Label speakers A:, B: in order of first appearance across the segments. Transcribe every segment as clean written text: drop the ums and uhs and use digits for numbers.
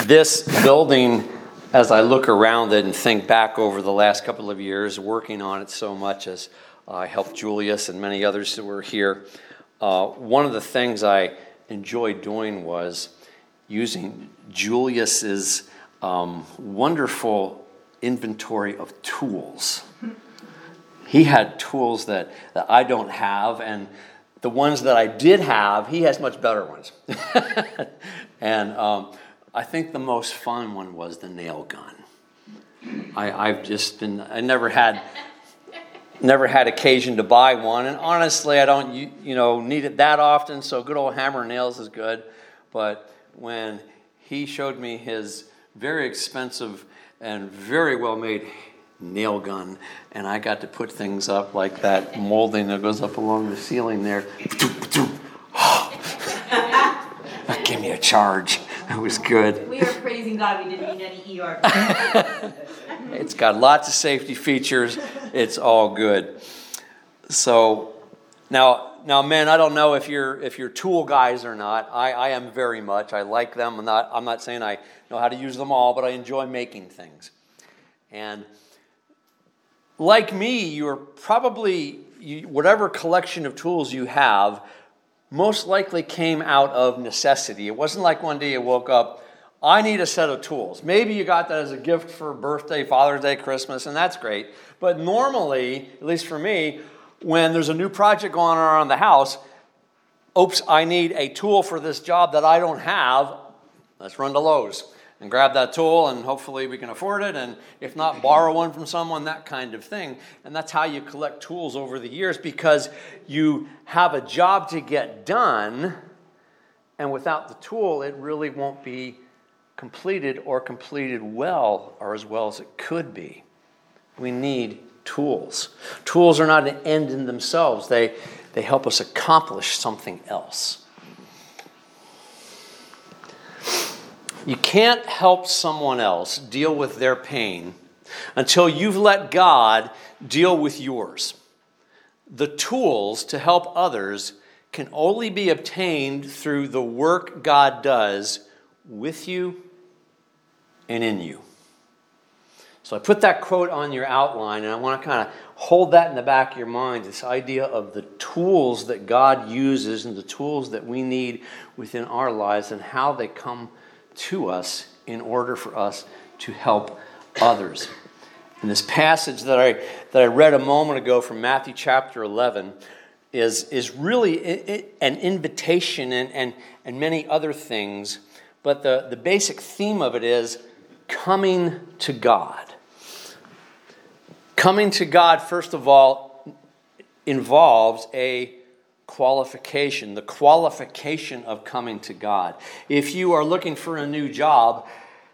A: This building, as I look around it and think back over the last couple of years, working on it so much as I helped Julius and many others that were here, one of the things I enjoyed doing was using Julius's wonderful inventory of tools. He had tools that I don't have, and the ones that I did have, he has much better ones. And I think the most fun one was the nail gun. I never had occasion to buy one, and honestly, I don't need it that often. So good old hammer and nails is good. But when he showed me his very expensive and very well made nail gun, and I got to put things up like that molding that goes up along the ceiling there. That gave me a charge. It was good.
B: We are praising God we didn't need any ER.
A: It's got lots of safety features. It's all good. So now, men, I don't know if you're tool guys or not. I am very much. I like them. I'm not saying I know how to use them all, but I enjoy making things. And like me, you're probably whatever collection of tools you have most likely came out of necessity. It wasn't like one day you woke up, I need a set of tools. Maybe you got that as a gift for birthday, Father's Day, Christmas, and that's great. But normally, at least for me, when there's a new project going on around the house, oops, I need a tool for this job that I don't have. Let's run to Lowe's and grab that tool, and hopefully we can afford it, and if not, borrow one from someone, that kind of thing. And that's how you collect tools over the years, because you have a job to get done, and without the tool, it really won't be completed or completed well or as well as it could be. We need tools. Tools are not an end in themselves. They help us accomplish something else. You can't help someone else deal with their pain until you've let God deal with yours. The tools to help others can only be obtained through the work God does with you and in you. So I put that quote on your outline, and I want to kind of hold that in the back of your mind, this idea of the tools that God uses and the tools that we need within our lives and how they come to us in order for us to help others. And this passage that I read a moment ago from Matthew chapter 11 is really an invitation and many other things, but the basic theme of it is coming to God. Coming to God, first of all, involves a qualification, the qualification of coming to God. If you are looking for a new job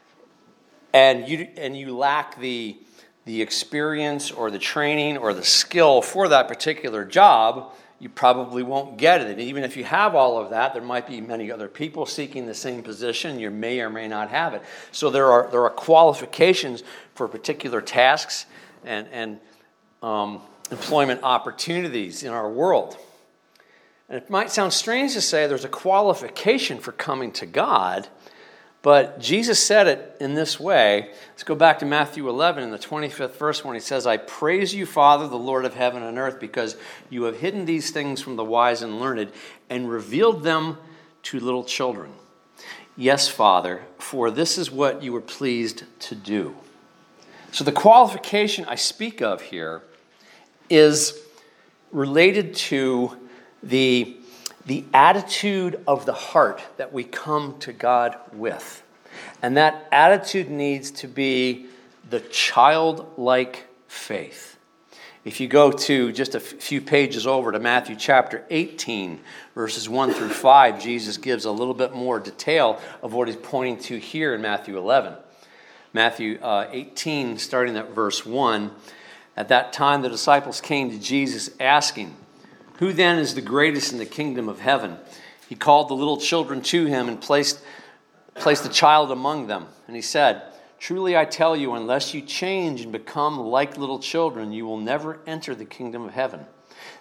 A: and you lack the experience or the training or the skill for that particular job, you probably won't get it. And even if you have all of that, there might be many other people seeking the same position. You may or may not have it. So there are qualifications for particular tasks and employment opportunities in our world. And it might sound strange to say there's a qualification for coming to God, but Jesus said it in this way. Let's go back to Matthew 11 in the 25th verse when he says, I praise you, Father, the Lord of heaven and earth, because you have hidden these things from the wise and learned and revealed them to little children. Yes, Father, for this is what you were pleased to do. So the qualification I speak of here is related to the attitude of the heart that we come to God with. And that attitude needs to be the childlike faith. If you go to just a few pages over to Matthew chapter 18, verses 1 through 5, Jesus gives a little bit more detail of what he's pointing to here in Matthew 11. Matthew 18, starting at verse 1, at that time the disciples came to Jesus asking, who then is the greatest in the kingdom of heaven? He called the little children to him and placed the child among them. And he said, truly I tell you, unless you change and become like little children, you will never enter the kingdom of heaven.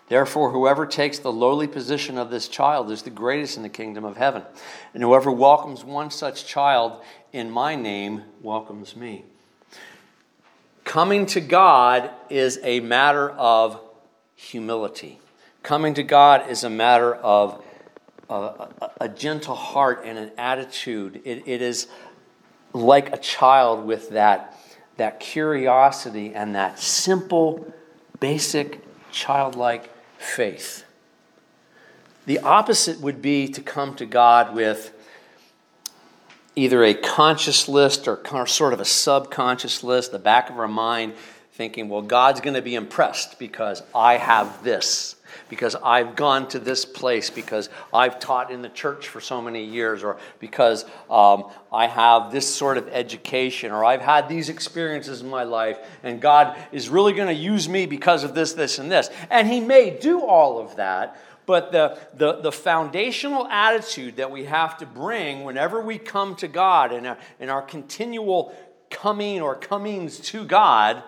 A: Therefore, whoever takes the lowly position of this child is the greatest in the kingdom of heaven. And whoever welcomes one such child in my name welcomes me. Coming to God is a matter of humility. Coming to God is a matter of a gentle heart and an attitude. It is like a child with that curiosity and that simple, basic, childlike faith. The opposite would be to come to God with either a conscious list or sort of a subconscious list, the back of our mind, thinking, well, God's going to be impressed because I have this, because I've gone to this place, because I've taught in the church for so many years, or because I have this sort of education, or I've had these experiences in my life, and God is really going to use me because of this, this, and this. And He may do all of that, but the foundational attitude that we have to bring whenever we come to God in our continual coming or comings to God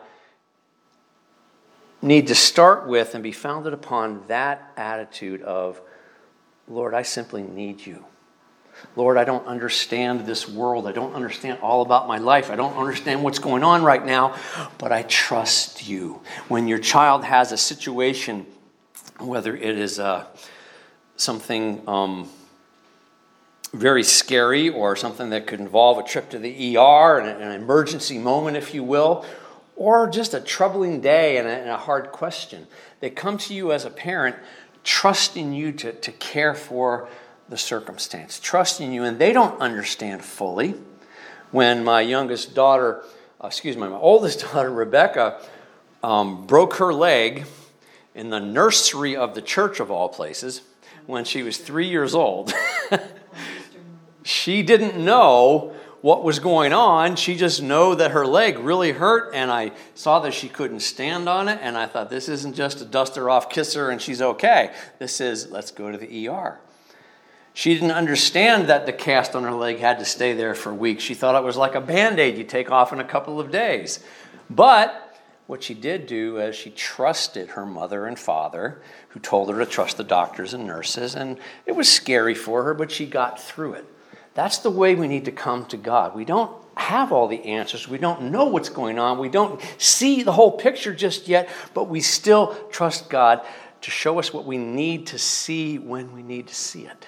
A: need to start with and be founded upon that attitude of, Lord, I simply need you. Lord, I don't understand this world. I don't understand all about my life. I don't understand what's going on right now, but I trust you. When your child has a situation, whether it is something very scary or something that could involve a trip to the ER and an emergency moment, if you will, or just a troubling day and a hard question, they come to you as a parent trusting you to care for the circumstance, trusting you, and they don't understand fully. When my oldest daughter, Rebecca, broke her leg in the nursery of the church of all places when she was 3 years old. She didn't know what was going on. She just knew that her leg really hurt, and I saw that she couldn't stand on it, and I thought, this isn't just a dust her off, kiss her, and she's okay. This is, let's go to the ER. She didn't understand that the cast on her leg had to stay there for weeks. She thought it was like a Band-Aid you take off in a couple of days. But what she did do is she trusted her mother and father, who told her to trust the doctors and nurses, and it was scary for her, but she got through it. That's the way we need to come to God. We don't have all the answers. We don't know what's going on. We don't see the whole picture just yet, but we still trust God to show us what we need to see when we need to see it.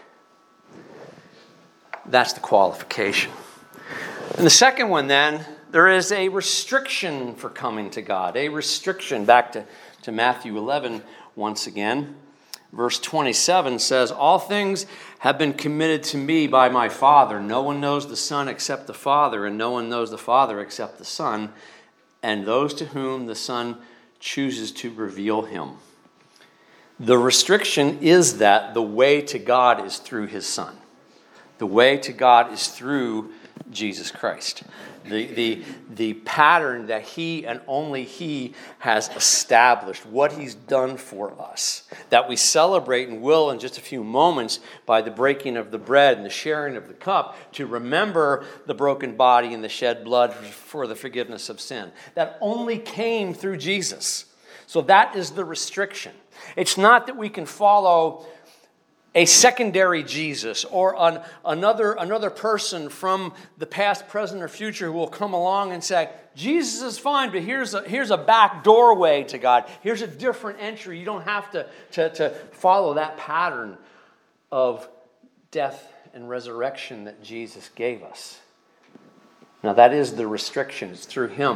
A: That's the qualification. And the second one then, there is a restriction for coming to God. A restriction. Back to Matthew 11 once again. Verse 27 says, all things have been committed to me by my Father. No one knows the Son except the Father, and no one knows the Father except the Son, and those to whom the Son chooses to reveal him. The restriction is that the way to God is through his Son. The way to God is through Jesus Christ. The pattern that he and only he has established, what he's done for us, that we celebrate and will in just a few moments by the breaking of the bread and the sharing of the cup to remember the broken body and the shed blood for the forgiveness of sin. That only came through Jesus. So that is the restriction. It's not that we can follow a secondary Jesus or another person from the past, present, or future who will come along and say, Jesus is fine, but here's a back doorway to God. Here's a different entry. You don't have to follow that pattern of death and resurrection that Jesus gave us. Now that is the restriction. It's through him.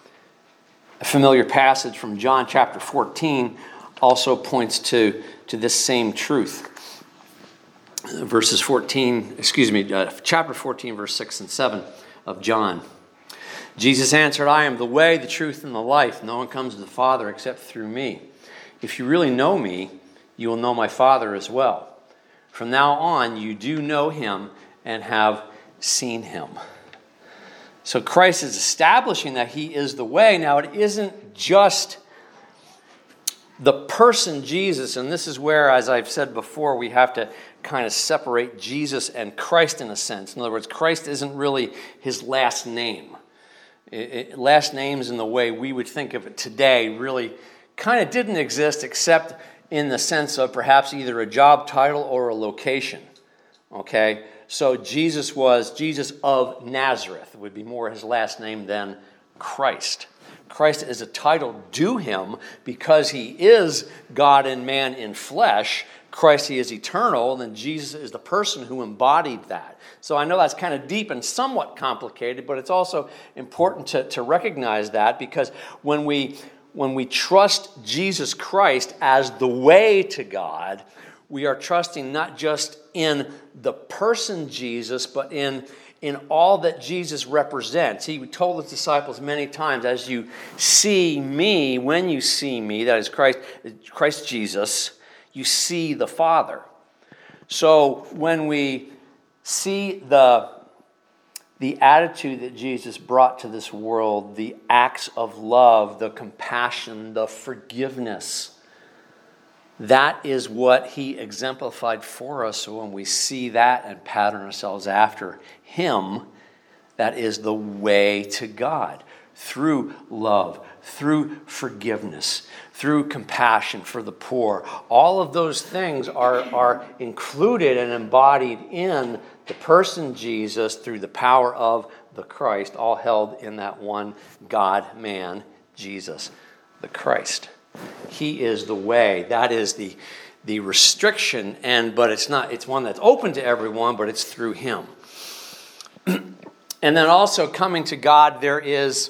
A: A familiar passage from John chapter 14 also points to this same truth. Chapter 14, verse 6 and 7 of John. Jesus answered, I am the way, the truth, and the life. No one comes to the Father except through me. If you really know me, you will know my Father as well. From now on, you do know him and have seen him. So Christ is establishing that he is the way. Now, it isn't just the person Jesus, and this is where, as I've said before, we have to kind of separate Jesus and Christ in a sense. In other words, Christ isn't really his last name. Last names in the way we would think of it today really kind of didn't exist except in the sense of perhaps either a job title or a location. Okay? So Jesus was Jesus of Nazareth, would be more his last name than Christ. Christ is a title due him because he is God and man in flesh. Christ, he is eternal, and then Jesus is the person who embodied that. So I know that's kind of deep and somewhat complicated, but it's also important to recognize that, because when we trust Jesus Christ as the way to God, we are trusting not just in the person Jesus, but in all that Jesus represents. He told his disciples many times, as you see me, when you see me, that is Christ Jesus, you see the Father. So when we see the attitude that Jesus brought to this world, the acts of love, the compassion, the forgiveness, that is what he exemplified for us. So when we see that and pattern ourselves after him, that is the way to God. Through love, through forgiveness, through compassion for the poor. All of those things are included and embodied in the person Jesus through the power of the Christ, all held in that one God-man, Jesus the Christ. He is the way. That is the restriction, but it's one that's open to everyone, but it's through him. And then also coming to God, there is...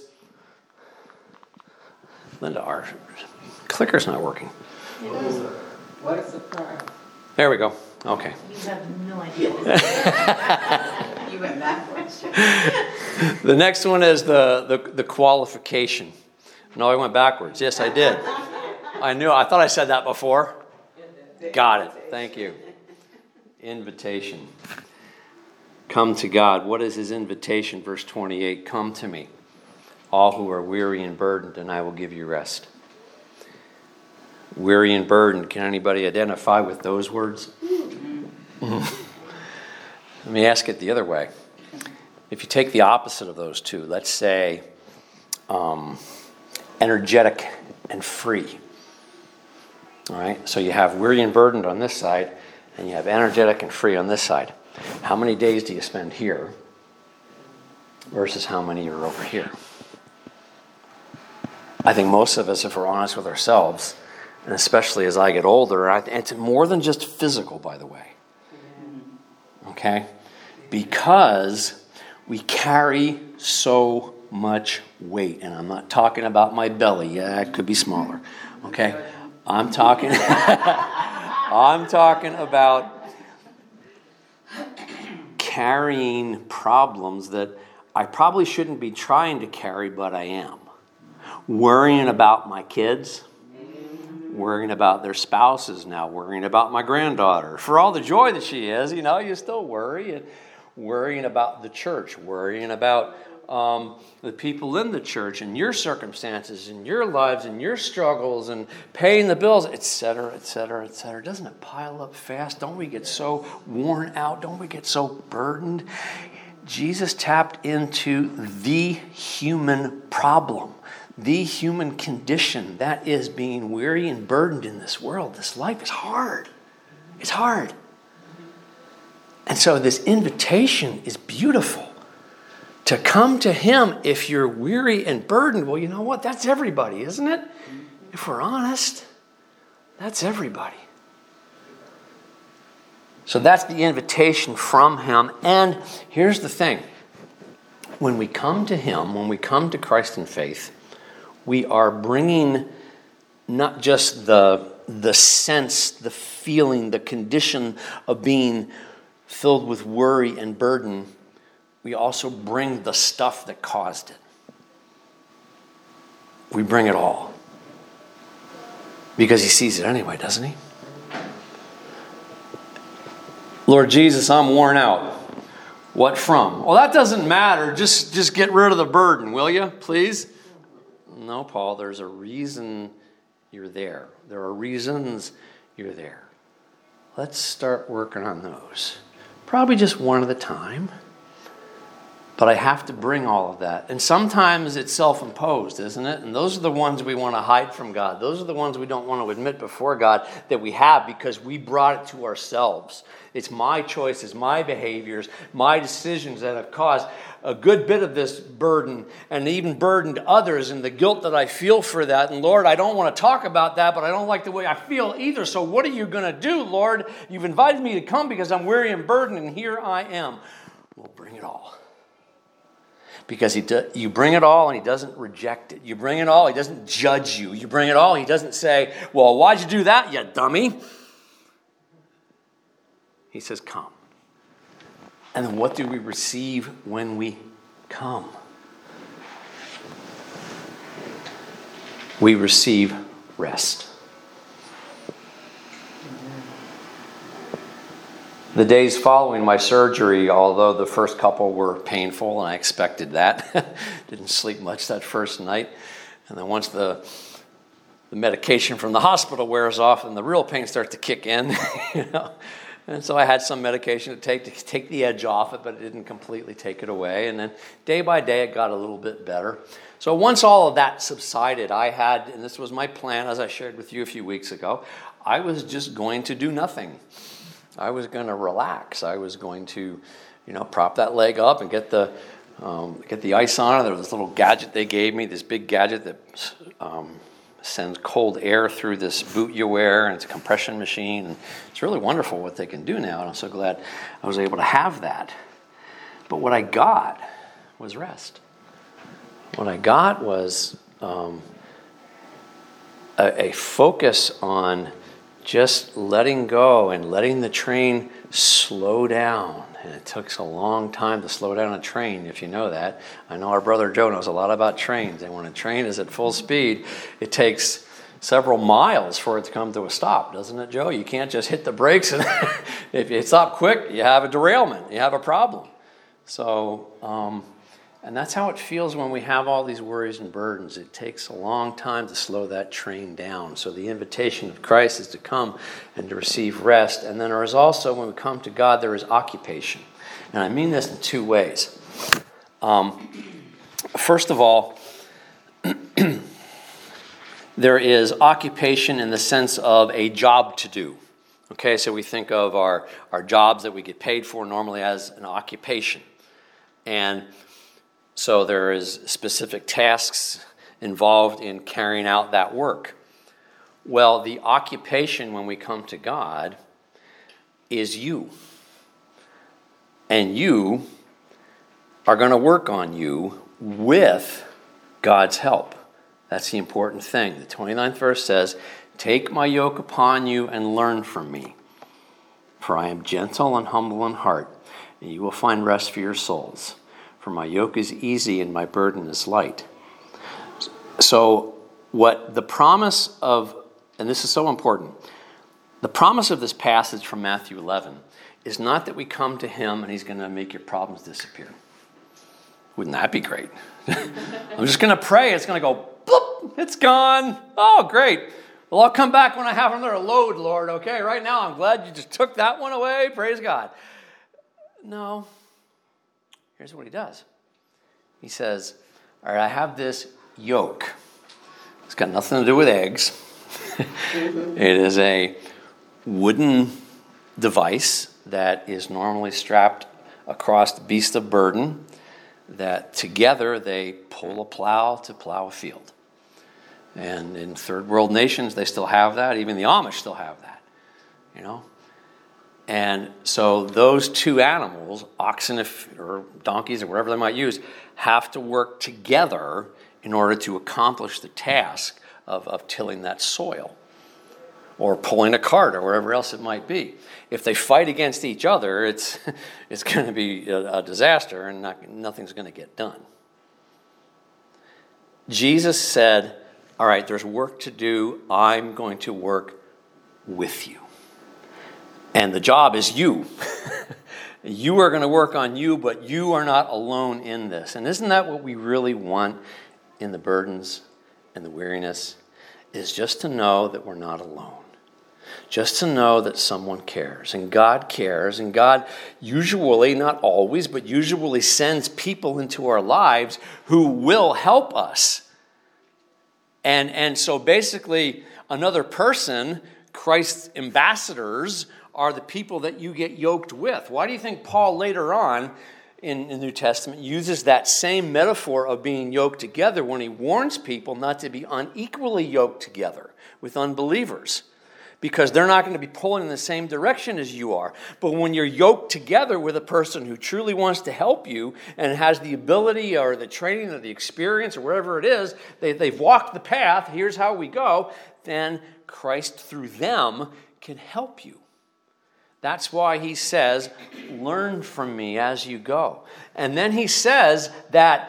A: Linda, our clicker's not working.
C: What a surprise.
A: There we go. Okay.
B: You have no idea.
C: You went backwards.
A: The next one is the qualification. No, I went backwards. Yes, I did. I thought I said that before. Got it. Thank you. Invitation. Come to God. What is his invitation? Verse 28. Come to me, all who are weary and burdened, and I will give you rest. Weary and burdened. Can anybody identify with those words? Let me ask it the other way. If you take the opposite of those two, let's say energetic and free. All right? So you have weary and burdened on this side, and you have energetic and free on this side. How many days do you spend here versus how many are over here? I think most of us, if we're honest with ourselves, and especially as I get older, it's more than just physical, by the way. Okay? Because we carry so much weight. And I'm not talking about my belly. Yeah, it could be smaller. Okay? I'm talking about carrying problems that I probably shouldn't be trying to carry, but I am. Worrying about my kids, worrying about their spouses now, worrying about my granddaughter. For all the joy that she is, you still worry. And worrying about the church, worrying about the people in the church and your circumstances and your lives and your struggles and paying the bills, etc., etc., etc. Doesn't it pile up fast? Don't we get so worn out? Don't we get so burdened? Jesus tapped into the human problem, the human condition, that is being weary and burdened in this world. This life is hard. It's hard. And so this invitation is beautiful. To come to him if you're weary and burdened. Well, you know what? That's everybody, isn't it? If we're honest, that's everybody. So that's the invitation from him. And here's the thing. When we come to him, when we come to Christ in faith, we are bringing not just the sense, the feeling, the condition of being filled with worry and burden. We also bring the stuff that caused it. We bring it all. Because he sees it anyway, doesn't he? Lord Jesus, I'm worn out. What from? Well, that doesn't matter. Just get rid of the burden, will you, please? No, Paul, there's a reason you're there. There are reasons you're there. Let's start working on those. Probably just one at a time. But I have to bring all of that. And sometimes it's self-imposed, isn't it? And those are the ones we want to hide from God. Those are the ones we don't want to admit before God that we have because we brought it to ourselves. It's my choices, my behaviors, my decisions that have caused a good bit of this burden and even burdened others and the guilt that I feel for that. And Lord, I don't want to talk about that, but I don't like the way I feel either. So what are you going to do, Lord? You've invited me to come because I'm weary and burdened, and here I am. We'll bring it all. Because you bring it all and he doesn't reject it. You bring it all, he doesn't judge you. You bring it all, he doesn't say, well, why'd you do that, you dummy? He says, come. And then what do we receive when we come? We receive rest. The days following my surgery, although the first couple were painful, and I expected that, didn't sleep much that first night. And then once the medication from the hospital wears off and the real pain starts to kick in, And so I had some medication to take the edge off it, but it didn't completely take it away. And then day by day, it got a little bit better. So once all of that subsided, I had, and this was my plan, as I shared with you a few weeks ago, I was just going to do nothing. I was going to relax. I was going to, prop that leg up and get the ice on it. There was this little gadget they gave me, this big gadget that sends cold air through this boot you wear, and it's a compression machine. And it's really wonderful what they can do now, and I'm so glad I was able to have that. But what I got was rest. What I got was a focus on just letting go and letting the train slow down. And it takes a long time to slow down a train, if you know that. I know our brother Joe knows a lot about trains. And when a train is at full speed, it takes several miles for it to come to a stop, doesn't it, Joe? You can't just hit the brakes, and if you stop quick, you have a derailment. You have a problem. So, and that's how it feels when we have all these worries and burdens. It takes a long time to slow that train down. So the invitation of Christ is to come and to receive rest. And then there is also, when we come to God, there is occupation. And I mean this in two ways. First of all, there is occupation in the sense of a job to do. Okay, so we think of our jobs that we get paid for normally as an occupation. And so there is specific tasks involved in carrying out that work. Well, the occupation when we come to God is you. And you are going to work on you with God's help. That's the important thing. The 29th verse says, "Take my yoke upon you and learn from me. For I am gentle and humble in heart, and you will find rest for your souls. For my yoke is easy and my burden is light." So what the promise of, and this is so important, the promise of this passage from Matthew 11 is not that we come to him and he's going to make your problems disappear. Wouldn't that be great? I'm just going to pray. It's going to go, boop, it's gone. Oh, great. Well, I'll come back when I have another load, Lord, okay? Right now, I'm glad you just took that one away. Praise God. No. Here's what he does. He says, all right, I have this yoke. It's got nothing to do with eggs. It is a wooden device that is normally strapped across the beast of burden, that together they pull a plow to plow a field. And in third world nations, they still have that. Even the Amish still have that, And so those two animals, oxen or donkeys or whatever they might use, have to work together in order to accomplish the task of tilling that soil or pulling a cart or whatever else it might be. If they fight against each other, it's going to be a disaster and nothing's going to get done. Jesus said, all right, there's work to do. I'm going to work with you. And the job is you. You are going to work on you, but you are not alone in this. And isn't that what we really want in the burdens and the weariness? Is just to know that we're not alone. just to know that someone cares. And God usually, not always, but usually sends people into our lives who will help us. And so basically, another person, Christ's ambassadors, are the people that you get yoked with. Why do you think Paul later on in the New Testament uses that same metaphor of being yoked together when he warns people not to be unequally yoked together with unbelievers? Because they're not going to be pulling in the same direction as you are. But when you're yoked together with a person who truly wants to help you and has the ability or the training or the experience or whatever it is, they've walked the path, here's how we go, then Christ through them can help you. That's why he says, learn from me as you go. And then he says that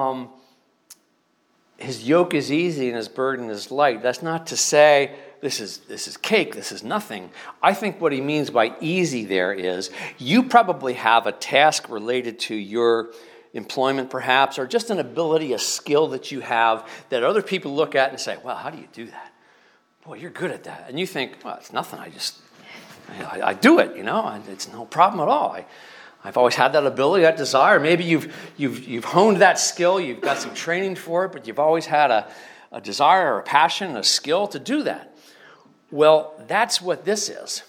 A: his yoke is easy and his burden is light. That's not to say this is cake, this is nothing. I think what he means by easy there is you probably have a task related to your employment perhaps, or just an ability, a skill that you have that other people look at and say, well, how do you do that? Boy, you're good at that. And you think, well, it's nothing. I do it, it's no problem at all. I've always had that ability, that desire. Maybe you've honed that skill, you've got some training for it, but you've always had a desire or a passion, a skill to do that. Well, that's what this is.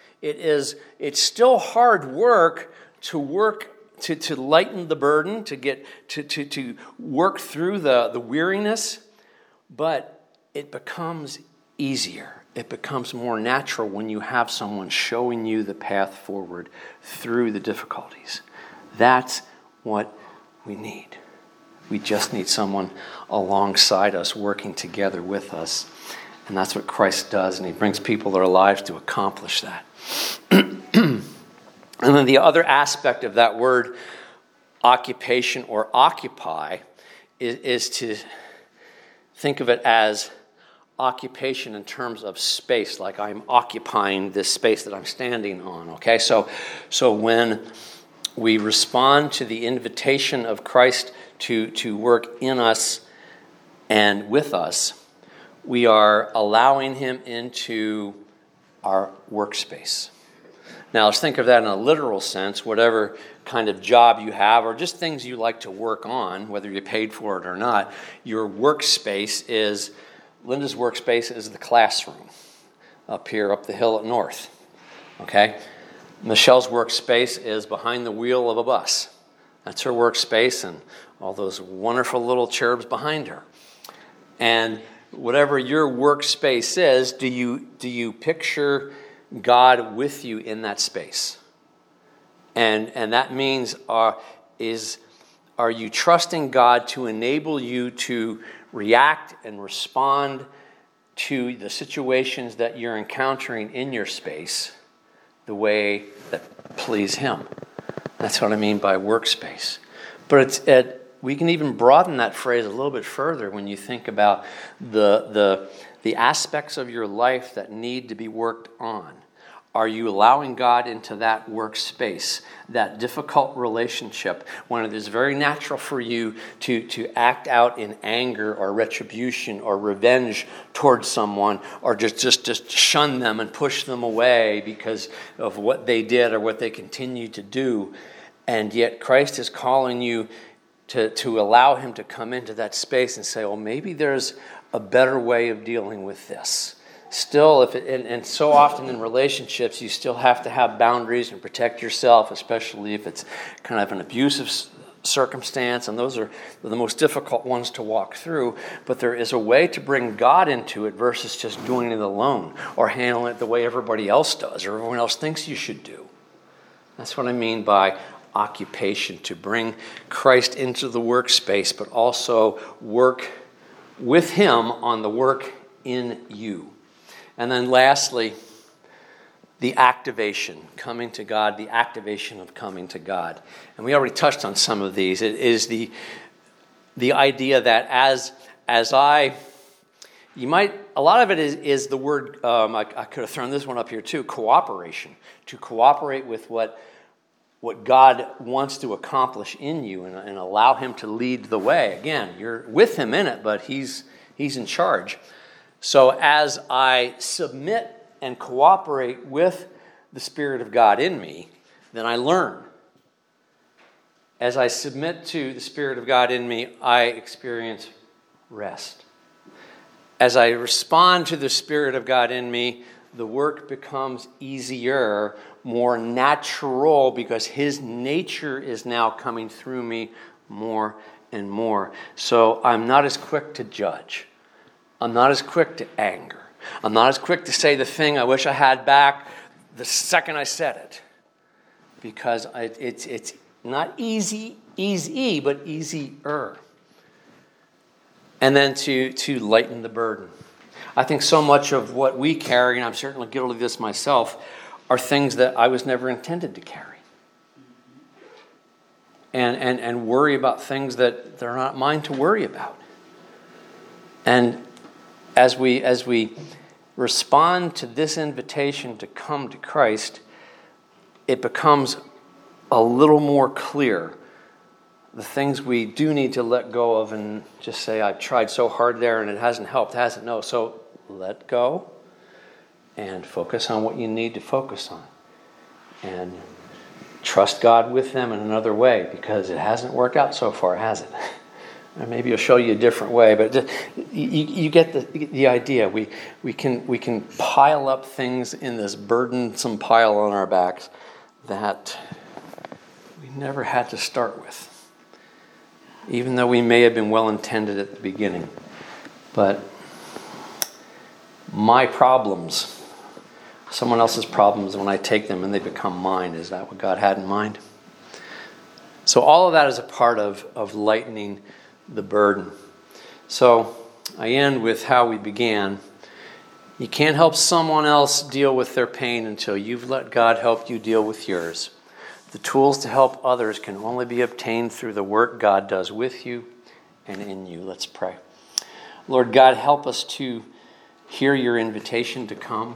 A: It's still hard work to lighten the burden, to work through the weariness, but it becomes easier. It becomes more natural when you have someone showing you the path forward through the difficulties. That's what we need. We just need someone alongside us, working together with us. And that's what Christ does, and he brings people to our lives to accomplish that. And then the other aspect of that word, occupation or occupy, is to think of it as occupation in terms of space, like I'm occupying this space that I'm standing on, okay? So when we respond to the invitation of Christ to work in us and with us, we are allowing him into our workspace. Now, let's think of that in a literal sense. Whatever kind of job you have or just things you like to work on, whether you're paid for it or not, your workspace is, Linda's workspace is the classroom up here, up the hill at North. Okay? Michelle's workspace is behind the wheel of a bus. That's her workspace and all those wonderful little cherubs behind her. And whatever your workspace is, do you picture God with you in that space? And that means are you trusting God to enable you to react and respond to the situations that you're encountering in your space the way that please him? That's what I mean by workspace. But we can even broaden that phrase a little bit further when you think about the aspects of your life that need to be worked on. Are you allowing God into that workspace, that difficult relationship, when it is very natural for you to act out in anger or retribution or revenge towards someone, or just shun them and push them away because of what they did or what they continue to do? And yet Christ is calling you to allow him to come into that space and say, well, maybe there's a better way of dealing with this. Still, and so often in relationships, you still have to have boundaries and protect yourself, especially if it's kind of an abusive circumstance, and those are the most difficult ones to walk through. But there is a way to bring God into it versus just doing it alone or handling it the way everybody else does or everyone else thinks you should do. That's what I mean by occupation, to bring Christ into the workspace, but also work with him on the work in you. And then lastly, the activation, coming to God, the activation of coming to God. And we already touched on some of these. It is the idea that a lot of it is the word, I could have thrown this one up here too, cooperation. To cooperate with what God wants to accomplish in you and allow him to lead the way. Again, you're with him in it, but he's in charge. So as I submit and cooperate with the Spirit of God in me, then I learn. As I submit to the Spirit of God in me, I experience rest. As I respond to the Spirit of God in me, the work becomes easier, more natural, because His nature is now coming through me more and more. So I'm not as quick to judge. I'm not as quick to anger. I'm not as quick to say the thing I wish I had back the second I said it. Because it's not easy, but easier. And then to lighten the burden. I think so much of what we carry, and I'm certainly guilty of this myself, are things that I was never intended to carry. And worry about things that they're not mine to worry about. And as we respond to this invitation to come to Christ, it becomes a little more clear the things we do need to let go of and just say, I've tried so hard there and it hasn't helped, has it? No. So let go and focus on what you need to focus on. And trust God with them in another way, because it hasn't worked out so far, has it? Or maybe He'll show you a different way, but you get the idea. We can pile up things in this burdensome pile on our backs that we never had to start with, even though we may have been well intended at the beginning. But my problems, someone else's problems, when I take them and they become mine, is that what God had in mind? So all of that is a part of lightening the burden. So I end with how we began. You can't help someone else deal with their pain until you've let God help you deal with yours. The tools to help others can only be obtained through the work God does with you and in you. Let's pray. Lord God, help us to hear your invitation to come.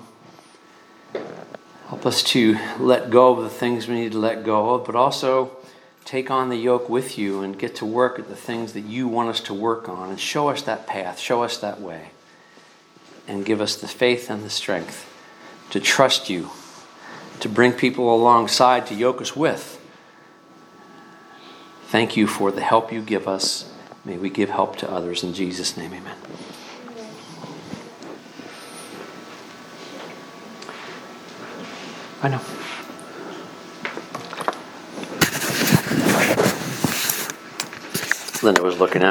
A: Help us to let go of the things we need to let go of, but also take on the yoke with you and get to work at the things that you want us to work on, and show us that path, show us that way, and give us the faith and the strength to trust you, to bring people alongside to yoke us with. Thank you for the help you give us. May we give help to others. In Jesus' name, amen. I know. Linda was looking at